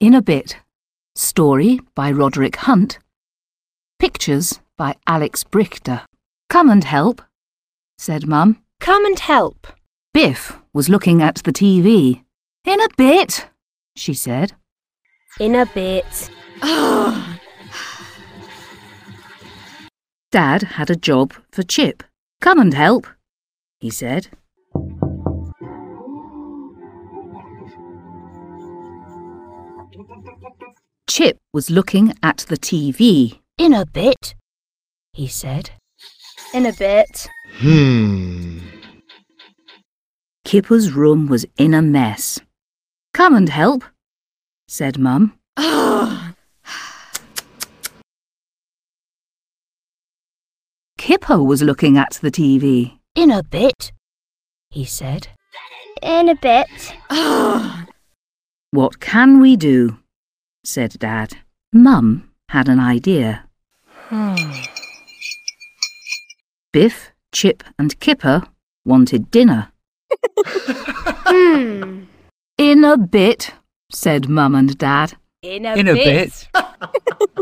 In a Bit. Story by Roderick Hunt. Pictures by Alex Brichter. Come and help, said Mum. Come and help. Biff was looking at the TV. In a bit, she said. In a bit. Dad had a job for Chip. Come and help, he said. Chip was looking at the TV. In a bit, he said. In a bit. Kipper's room was in a mess. Come and help, said Mum. Kipper was looking at the TV. In a bit, he said. In a bit. What can we do? Said Dad. Mum had an idea. Biff, Chip and Kipper wanted dinner. Hmm. In a bit, said Mum and Dad. In a bit.